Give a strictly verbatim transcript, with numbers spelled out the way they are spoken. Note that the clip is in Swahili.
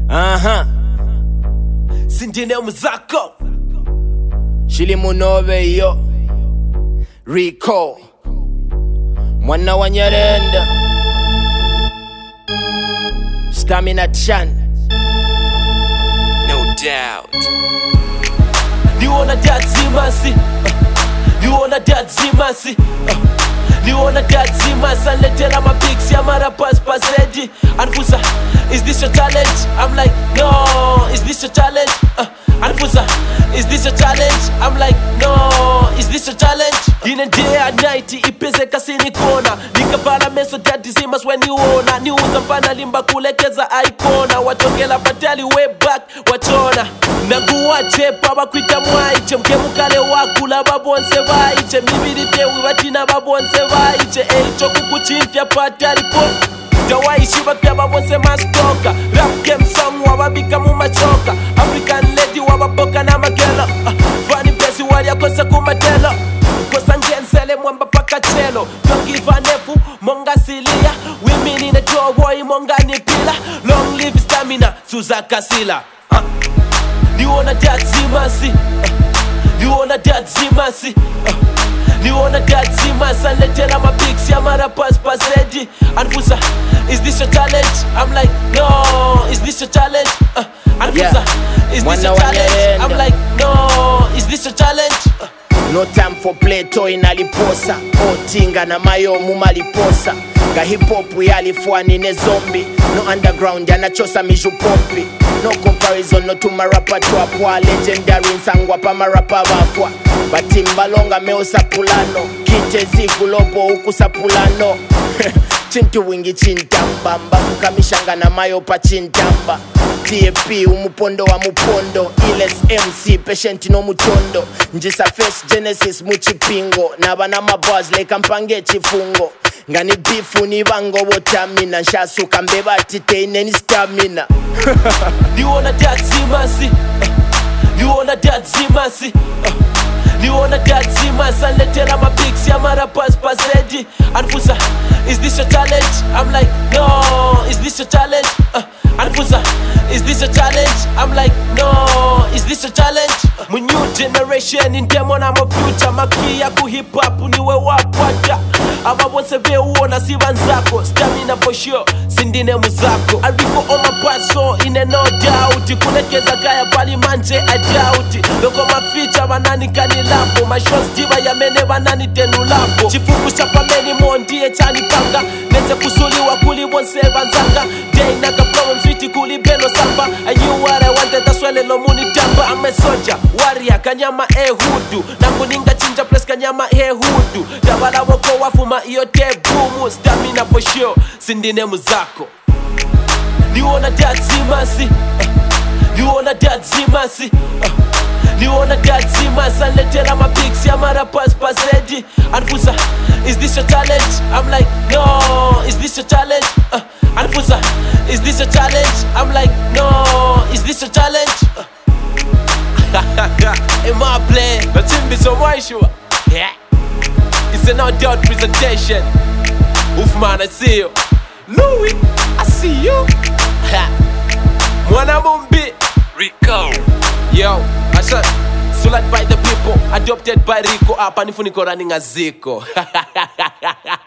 Aha. Sindine muzako. Shili munove yo. Rico. Mwana wa Nyarenda. Stamina Chan. No doubt. You wanna that zimasi? You wanna that zimasi? You wanna that zimasi? And let tell my pics, ya mara pass pass ready. And Fusa, is this your challenge? I'm like, no. Is this your challenge? Uh, and Fusa, is this your challenge? I'm like, no. Is this your challenge? In a day and night, ipeze kasini kona. Nikapala meso that zimas when you wanna. Ni uzampana limba kulekeza icona. Watokela patali way back, wachona. Naguwa chepa wakwita mwaiche. Mkemukale wakula babonse vaiche. Mibiri tewi watina babonse vaiche. Eicho kukuchimfya patali po. Dawaishi bapya babonse mastoka. Rap game song wababika mumachoka. African lady wabapoka na magela. uh, Funny pesi wali akosa kumatelo. Kosa ngensele mwamba paka chelo. Don't give a nefu, monga silia. Women in a door boy, monga nipila. Long live stamina, Suza Kasila. uh. You wanna that zimasi? uh. You wanna that zimasi? uh. You wanna that zimasi? And let tell my pics, ya mara pass pass ready. And Fusa, is this your challenge? I'm like, no. Is this your challenge? Uh. And Fusa, yeah. Is this your challenge? I'm like, no. Is this your challenge? Uh. No time for play toy naliposa. Otinga na mayo mumaliposa. Ga hip hop yalifwani ne zombie. No underground yanachosa miju popi. No comparison no to marapa twapwa. Legendary nsangwa pa marapa bafwa. Batimbalonga meosa pulano. Kitezi kulopo ukusapulano. Chintu wingi chintamba. Mbafuka mishanga na mayo pa chintamba. T A P umupondo wa mupondo. Iles M C patient no mutondo. Njisa face Genesis muchipingo. Nabana mabuzz like mpange chifungo. Ngani bifu ni bango botamina. Nshasuka mbeba titeine ni stamina. You wanna that zimasi? You wanna that zimasi? You wanna that zimasi? And let tell my pics, ya mara pass pass ready. And Fusa, is this your challenge? I'm like, no. Is this your challenge? Uh, and Fusa, is this your challenge? I'm like, no. Is this your challenge? My new generation in them on I'm a future. Makia ku hip hop niwe wapata. Aba bonse ve uona si banzako. Stamina for sure, sindine muzako. Ariko on my paso in a no doubt. Kulekeza kaya bali manje a doubt. Loko maficha banani kani lampo. My shows diva ya mene banani tenu lampo. Chifuku chapa meni mondi e chani panga. Neze kusuli wa kuli bonse banzanga. Day naka problem switi kuli beno samba. I knew what I wanted, that's why lelo muni tamba. I'm a soldier, warrior, kanyama e hudu. Nakuninga chinja plus kanyama e hudu. Dabala wako wafuma iyote bumu. Stamina for sure, sindine muzako. You wanna that zimasi? uh, You wanna that zimasi? uh, You wanna that zimasi? And let tell my pics, ya mara pass pass ready. And Fusa, is this your challenge? I'm like, no. Is this your challenge? Uh, and Fusa, is this your challenge? I'm like, no. Is this your challenge? Uh. In my plan, but in be so much sure. Yeah. It's a no doubt presentation. Oof man, I see you. Louis, I see you. Mwana Mumbi Rico. Yo, I said Sulat by the people, adopted by Rico. Apa nifuniko running a ziko.